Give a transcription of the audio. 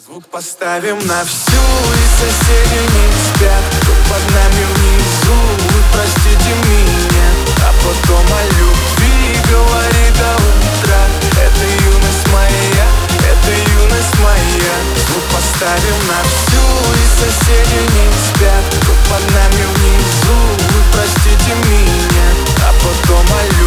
Звук поставим на всю, и соседи не спят. Кто под нами внизу, вы простите меня. А потом о любви говори до утра. Это юность моя, это юность моя. Звук поставим на всю, и соседи не спят. Кто под нами внизу, вы простите меня. А потом о любви